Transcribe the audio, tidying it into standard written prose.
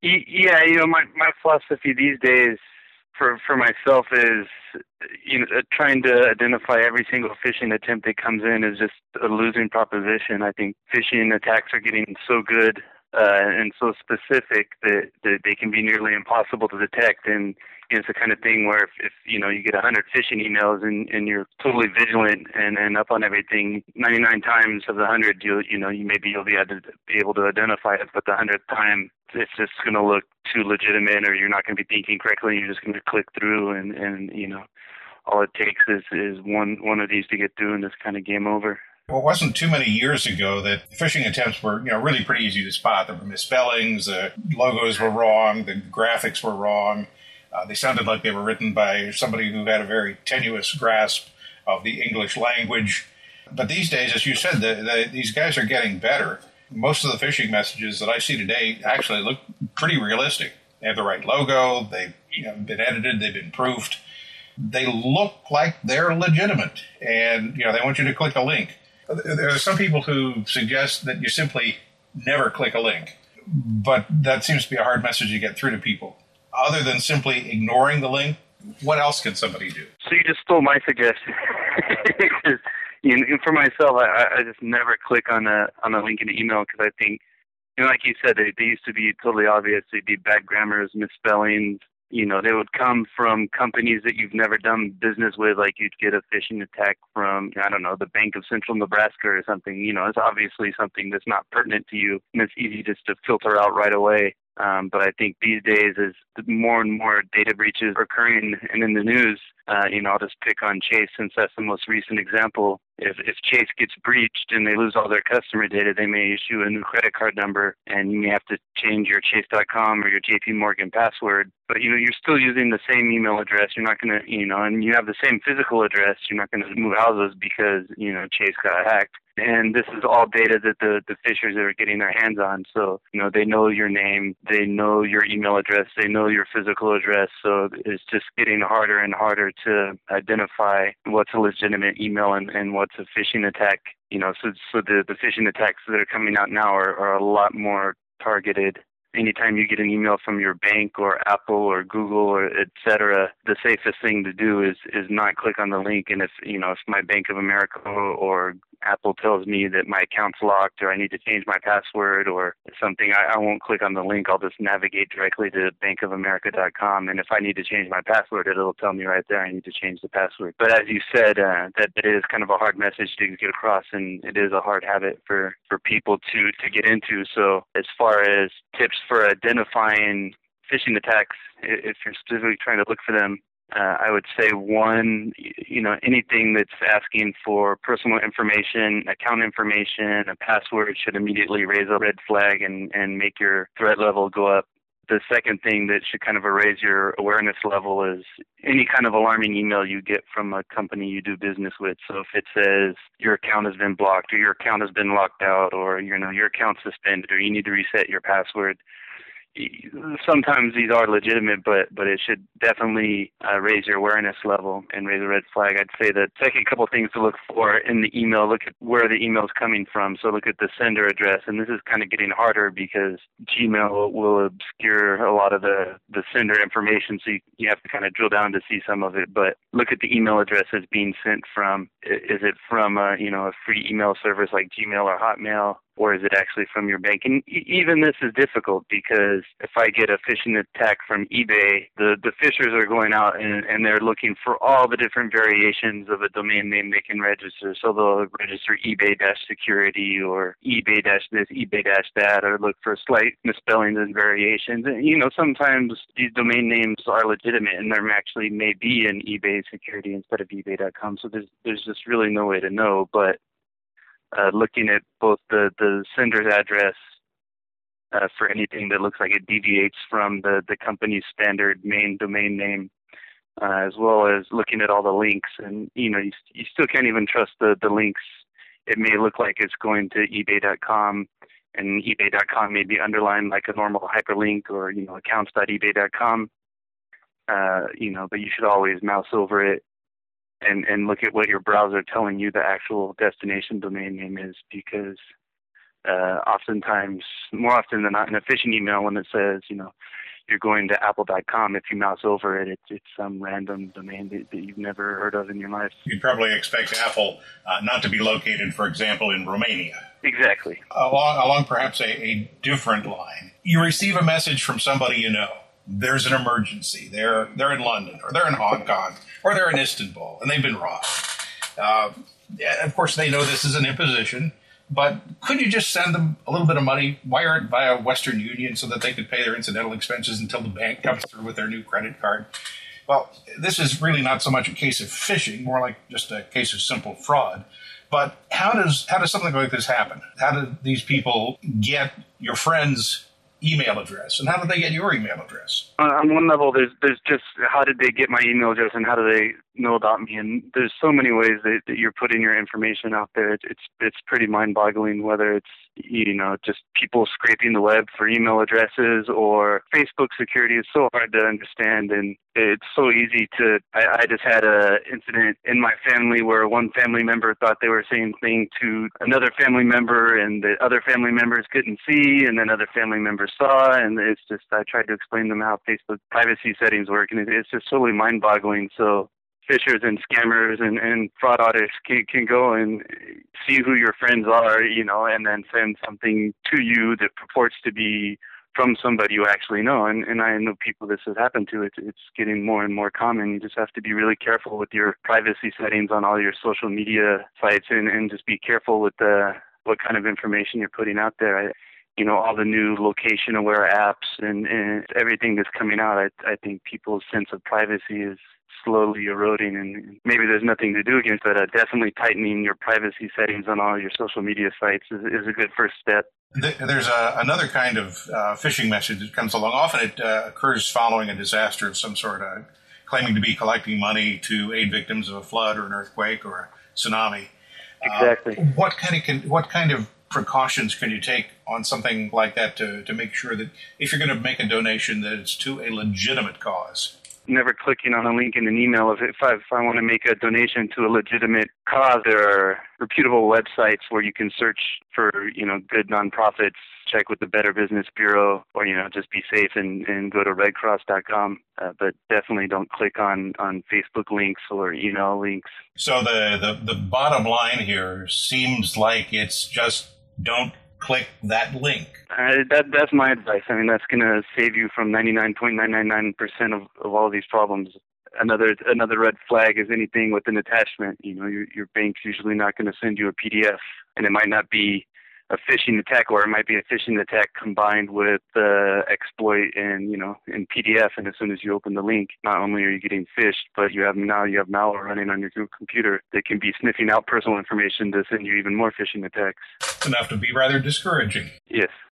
Yeah, my philosophy these days for myself is, trying to identify every single phishing attempt that comes in is just a losing proposition. I think phishing attacks are getting so good and so specific that they can be nearly impossible to detect. And it's the kind of thing where if you get 100 phishing emails and you're totally vigilant and up on everything, 99 times of the 100 you'll be able to identify it, but the 100th time it's just going to look too legitimate, or you're not going to be thinking correctly. You're just going to click through, and all it takes is one of these to get through, and it's kind of game over. Well, it wasn't too many years ago that phishing attempts were, really pretty easy to spot. There were misspellings, the logos were wrong, the graphics were wrong. They sounded like they were written by somebody who had a very tenuous grasp of the English language. But these days, as you said, these guys are getting better. Most of the phishing messages that I see today actually look pretty realistic. They have the right logo, they've been edited, they've been proofed. They look like they're legitimate, and they want you to click a link. There are some people who suggest that you simply never click a link, but that seems to be a hard message to get through to people. Other than simply ignoring the link, what else can somebody do? So you just stole my suggestion. For myself, I just never click on a link in an email, because I think, like you said, they used to be totally obvious. They'd be bad grammars, misspellings. They would come from companies that you've never done business with, like you'd get a phishing attack from, I don't know, the Bank of Central Nebraska or something. It's obviously something that's not pertinent to you, and it's easy just to filter out right away. But I think these days, as more and more data breaches are occurring and in the news, I'll just pick on Chase since that's the most recent example. If Chase gets breached and they lose all their customer data, they may issue a new credit card number, and you may have to change your Chase.com or your JP Morgan password. But, you're still using the same email address. You're not going to, and you have the same physical address. You're not going to move houses because, Chase got hacked. And this is all data that the phishers are getting their hands on. So, they know your name, they know your email address, they know your physical address. So it's just getting harder and harder to identify what's a legitimate email and what's a phishing attack. So the phishing attacks that are coming out now are a lot more targeted. Anytime you get an email from your bank or Apple or Google or et cetera, the safest thing to do is not click on the link. And if my Bank of America or Apple tells me that my account's locked or I need to change my password or something, I won't click on the link. I'll just navigate directly to bankofamerica.com. And if I need to change my password, it'll tell me right there I need to change the password. But as you said, that is kind of a hard message to get across, and it is a hard habit for people to get into. So as far as tips for identifying phishing attacks, if you're specifically trying to look for them, I would say one, anything that's asking for personal information, account information, a password should immediately raise a red flag and make your threat level go up. The second thing that should kind of raise your awareness level is any kind of alarming email you get from a company you do business with. So if it says your account has been blocked or your account has been locked out or, your account's suspended or you need to reset your password, sometimes these are legitimate, but it should definitely raise your awareness level and raise a red flag. I'd say the second couple things to look for in the email, look at where the email is coming from. So look at the sender address, and this is kind of getting harder because Gmail will obscure a lot of the sender information, so you have to kind of drill down to see some of it. But look at the email address it's being sent from. Is it from a free email service like Gmail or Hotmail? Or is it actually from your bank? And even this is difficult because if I get a phishing attack from eBay, the phishers are going out and they're looking for all the different variations of a domain name they can register. So they'll register eBay-security or eBay-this, eBay-that, or look for slight misspellings and variations. And, sometimes these domain names are legitimate and there actually may be an eBay security instead of eBay.com. So there's just really no way to know. But looking at both the sender's address for anything that looks like it deviates from the company's standard main domain name, as well as looking at all the links. And, you still can't even trust the links. It may look like it's going to ebay.com, and ebay.com may be underlined like a normal hyperlink or, accounts.ebay.com, but you should always mouse over it and look at what your browser telling you the actual destination domain name is, because oftentimes, more often than not, in a phishing email when it says, you're going to apple.com, if you mouse over it, it's some random domain that you've never heard of in your life. You'd probably expect Apple not to be located, for example, in Romania. Exactly. Along perhaps a different line. You receive a message from somebody you know. There's an emergency. They're in London, or they're in Hong Kong, or they're in Istanbul, and they've been robbed. Of course, they know this is an imposition, but could you just send them a little bit of money, wire it via Western Union so that they could pay their incidental expenses until the bank comes through with their new credit card? Well, this is really not so much a case of phishing, more like just a case of simple fraud. But how does something like this happen? How do these people get your friend's email address, and how do they get your email address? On one level, there's just how did they get my email address, and how do they know about me? And there's so many ways that you're putting your information out there. It's pretty mind-boggling, whether it's just people scraping the web for email addresses, or Facebook security is so hard to understand, and it's so easy to. I just had a incident in my family where one family member thought they were saying thing to another family member, and the other family members couldn't see, and then other family members saw, and it's just I tried to explain to them how Facebook privacy settings work, and it's just totally mind-boggling. So phishers and scammers and fraud auditors can go and see who your friends are, and then send something to you that purports to be from somebody you actually know. And I know people this has happened to. It's getting more and more common. You just have to be really careful with your privacy settings on all your social media sites, and just be careful with what kind of information you're putting out there. All the new location-aware apps and everything that's coming out, I think people's sense of privacy is slowly eroding, and maybe there's nothing to do against that. Definitely tightening your privacy settings on all your social media sites is a good first step. There's another kind of phishing message that comes along. Often it occurs following a disaster of some sort, claiming to be collecting money to aid victims of a flood or an earthquake or a tsunami. Exactly. What kind of precautions can you take on something like that to make sure that if you're going to make a donation, that it's to a legitimate cause? Never clicking on a link in an email. If I want to make a donation to a legitimate cause, there are reputable websites where you can search for, good nonprofits, check with the Better Business Bureau, or, just be safe and go to redcross.com. But definitely don't click on Facebook links or email links. So the bottom line here seems like it's just don't click that link. That's my advice. I mean, that's going to save you from 99.999% of all these problems. Another red flag is anything with an attachment. Your bank's usually not going to send you a PDF, and it might not be a phishing attack, or it might be a phishing attack combined with exploit and in PDF. And as soon as you open the link, not only are you getting phished, but you have malware running on your computer that can be sniffing out personal information to send you even more phishing attacks. It's enough to be rather discouraging. Yes.